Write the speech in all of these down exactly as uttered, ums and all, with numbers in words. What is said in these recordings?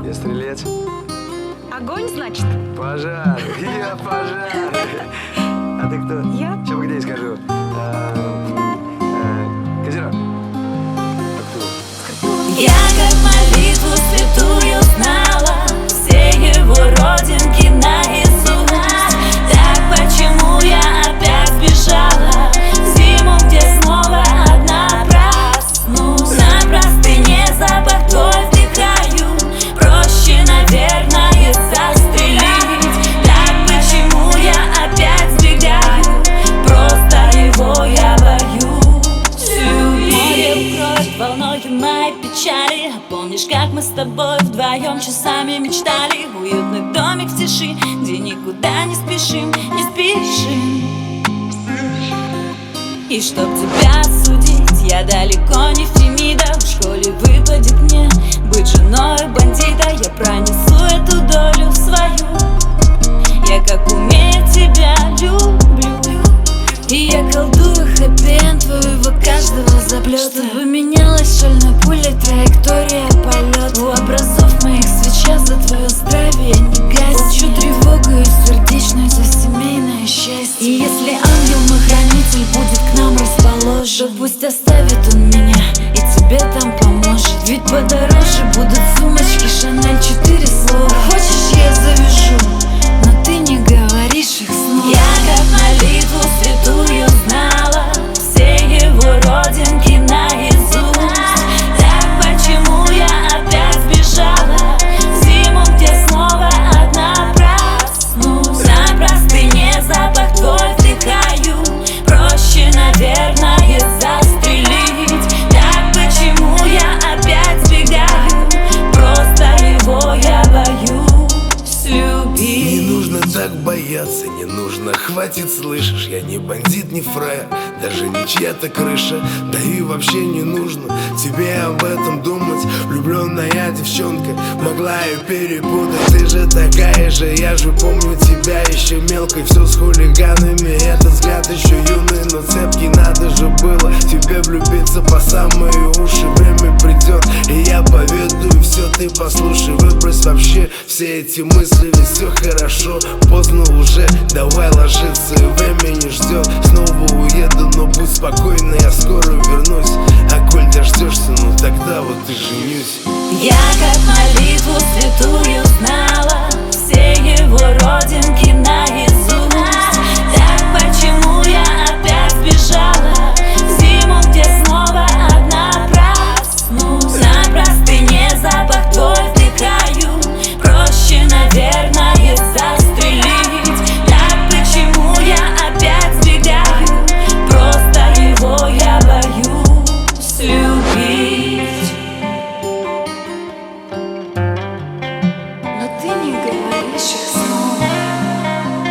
Я стрелец. Огонь, значит? Пожар. Я пожар. А ты кто? Я? Сейчас погоди, скажу. А, а, Козерог. А кто? Я как молитву святую знала все его родинки наизусть. Так почему я опять сбежала в зиму, где снова одна проснусь? На простыне запах твой вдыхаю, проще, наверное, застрелить. Так почему я опять сбегаю, просто его я боюсь любить. Море укроет волною моей печали. Помнишь, как мы с тобой вдвоем часами мечтали? Уютный домик в тиши, где никуда не спешим, не спешим. И чтоб тебя судить, я далеко не Фемида. В школе выпадет мне быть женой бандита. Я пронесу эту долю свою, я как умею тебя люблю. И я колдую хэппи-энд твоего каждого заплета, чтобы менялась шальной пулей траектория полета. У образов моих свеча за твое здравие не гасит. Получу тревогу и сердечную за семейное счастье. И если ангел мой хранитель будет к нам расположен, то пусть оставит он меня и тебе там поможет. Ведь подороже будут сумочки Шанель, четыре слова. Хочешь, я завяжу, но ты не говоришь их снова. Я как молитву святую знала все его родинки наизусть. Так почему я опять сбежала в зиму, где снова одна проснусь? На простыне запах твой вдыхаю, проще, наверное, застрелить. Так почему я опять сбегаю, просто его я боюсь любить. Не нужно так бояться, не нужно, хватит, слышишь? Я не бандит, не фраер, даже не чья-то крыша. Да и вообще не нужно тебе об этом думать. Влюбленная девчонка могла ее перепутать. Ты же такая же, я же помню тебя еще мелкой. Все с хулиганами, этот взгляд еще юный, но цепкий. Надо же было тебе влюбиться по самые уши. Время придет, и я поведаю все, ты послушай. Выбрось вообще все эти мысли, ведь все хорошо. Поздно уже, давай ложиться, и время не ждет. Снова уеду, но будь спокойна, я скоро вернусь. А коль дождешься, ну тогда вот и женюсь. Я как молитву святую знала все его родинки наизусть. Так почему я опять сбежала в зиму, где снова одна проснусь? На простыне запах твой вдыхаю, проще, наверное, застрелить. Так почему я опять сбегаю, просто его я боюсь любить. Но ты не говоришь их снова.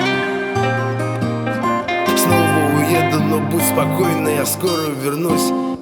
Снова уеду, но будь спокойна, я скоро вернусь.